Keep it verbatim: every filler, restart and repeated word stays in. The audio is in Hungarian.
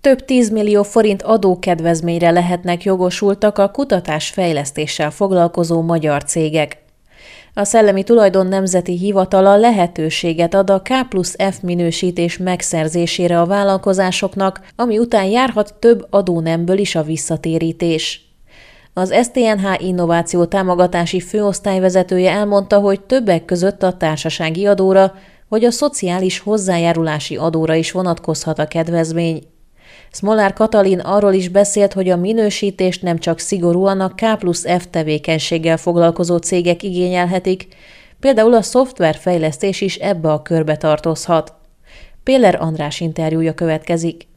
Több tízmillió forint adókedvezményre lehetnek jogosultak a kutatás-fejlesztéssel foglalkozó magyar cégek. A Szellemi Tulajdon Nemzeti Hivatala lehetőséget ad a K plusz F minősítés megszerzésére a vállalkozásoknak, ami után járhat több adónemből is a visszatérítés. Az es té en há innováció támogatási főosztályvezetője elmondta, hogy többek között a társasági adóra vagy a szociális hozzájárulási adóra is vonatkozhat a kedvezmény. Szmolár Katalin arról is beszélt, hogy a minősítést nem csak szigorúan a K plusz F tevékenységgel foglalkozó cégek igényelhetik, például a szoftverfejlesztés is ebbe a körbe tartozhat. Péller András interjúja következik.